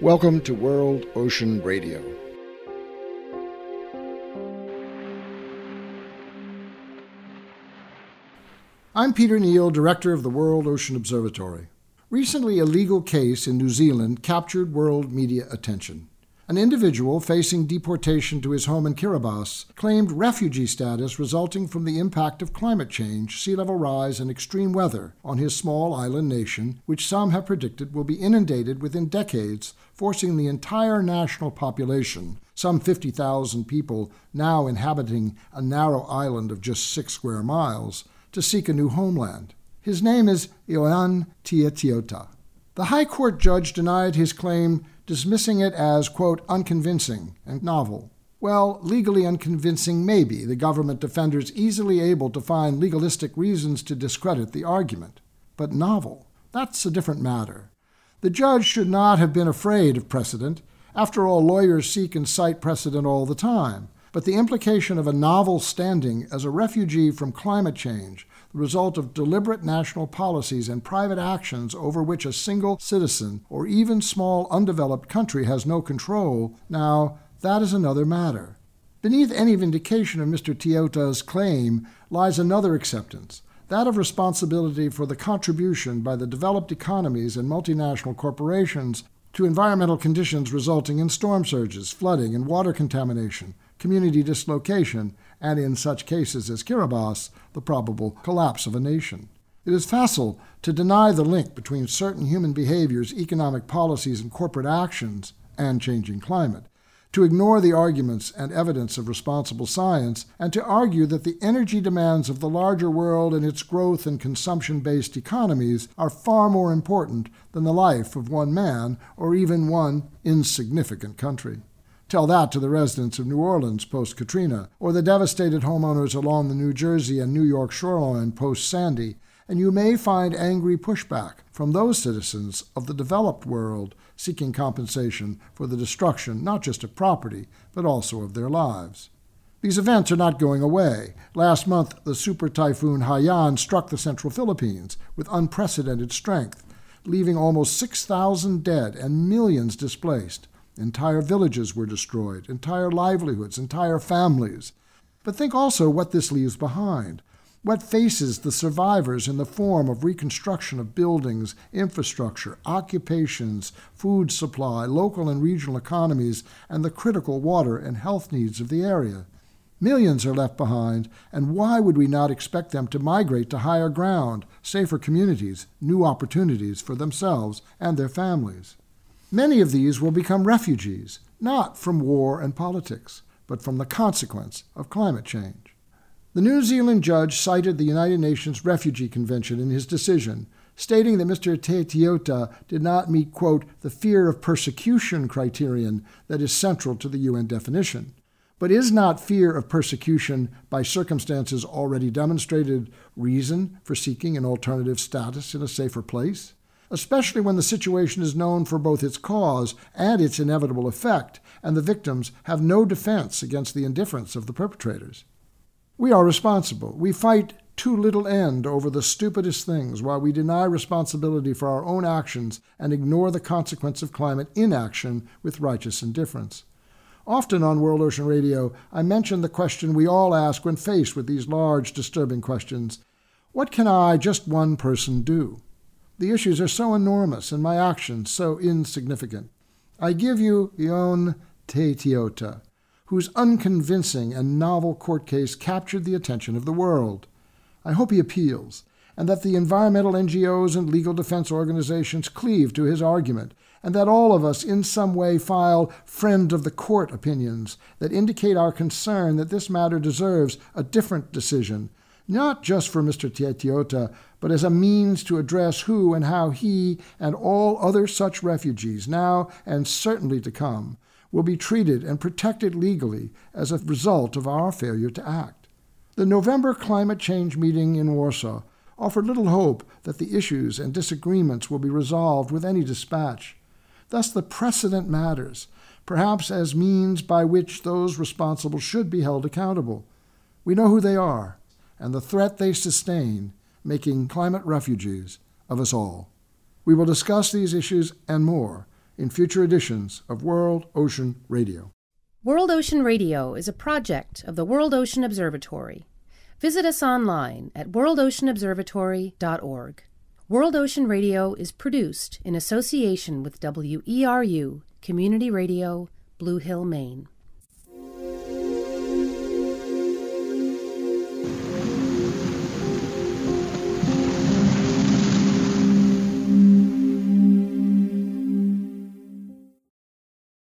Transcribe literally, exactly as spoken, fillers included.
Welcome to World Ocean Radio. I'm Peter Neal, Director of the World Ocean Observatory. Recently, a legal case in New Zealand captured world media attention. An individual facing deportation to his home in Kiribati claimed refugee status resulting from the impact of climate change, sea level rise, and extreme weather on his small island nation, which some have predicted will be inundated within decades, forcing the entire national population, some fifty thousand people now inhabiting a narrow island of just six square miles, to seek a new homeland. His name is Ioan Tietiota. The High Court judge denied his claim, dismissing it as, quote, unconvincing and novel. Well, legally unconvincing may be, the government defenders easily able to find legalistic reasons to discredit the argument. But novel, that's a different matter. The judge should not have been afraid of precedent. After all, lawyers seek and cite precedent all the time. But the implication of a novel standing as a refugee from climate change, the result of deliberate national policies and private actions over which a single citizen or even small undeveloped country has no control, now that is another matter. Beneath any vindication of Mister Tiota's claim lies another acceptance, that of responsibility for the contribution by the developed economies and multinational corporations to environmental conditions resulting in storm surges, flooding, and water contamination, community dislocation, and in such cases as Kiribati, the probable collapse of a nation. It is facile to deny the link between certain human behaviors, economic policies, and corporate actions and changing climate, to ignore the arguments and evidence of responsible science, and to argue that the energy demands of the larger world and its growth and consumption-based economies are far more important than the life of one man or even one insignificant country. Tell that to the residents of New Orleans post-Katrina, or the devastated homeowners along the New Jersey and New York shoreline post-Sandy, and you may find angry pushback from those citizens of the developed world seeking compensation for the destruction not just of property, but also of their lives. These events are not going away. Last month, the super typhoon Haiyan struck the central Philippines with unprecedented strength, leaving almost six thousand dead and millions displaced. Entire villages were destroyed, entire livelihoods, entire families. But think also what this leaves behind. What faces the survivors in the form of reconstruction of buildings, infrastructure, occupations, food supply, local and regional economies, and the critical water and health needs of the area. Millions are left behind, and why would we not expect them to migrate to higher ground, safer communities, new opportunities for themselves and their families? Many of these will become refugees, not from war and politics, but from the consequence of climate change. The New Zealand judge cited the United Nations Refugee Convention in his decision, stating that Mister Tietiota did not meet, quote, the fear of persecution criterion that is central to the U N definition. But is not fear of persecution by circumstances already demonstrated reason for seeking an alternative status in a safer place? Especially when the situation is known for both its cause and its inevitable effect, and the victims have no defense against the indifference of the perpetrators. We are responsible. We fight too little end over the stupidest things while we deny responsibility for our own actions and ignore the consequence of climate inaction with righteous indifference. Often on World Ocean Radio, I mention the question we all ask when faced with these large, disturbing questions. What can I, just one person, do? The issues are so enormous and my actions so insignificant. I give you Ioan Tietiota, whose unconvincing and novel court case captured the attention of the world. I hope he appeals, and that the environmental N G Os and legal defense organizations cleave to his argument, and that all of us in some way file friend of the court opinions that indicate our concern that this matter deserves a different decision, not just for Mister Tietiota, but as a means to address who and how he and all other such refugees, now and certainly to come, will be treated and protected legally as a result of our failure to act. The November climate change meeting in Warsaw offered little hope that the issues and disagreements will be resolved with any dispatch. Thus the precedent matters, perhaps as means by which those responsible should be held accountable. We know who they are, and the threat they sustain, making climate refugees of us all. We will discuss these issues and more in future editions of World Ocean Radio. World Ocean Radio is a project of the World Ocean Observatory. Visit us online at world ocean observatory dot org. World Ocean Radio is produced in association with W E R U Community Radio, Blue Hill, Maine.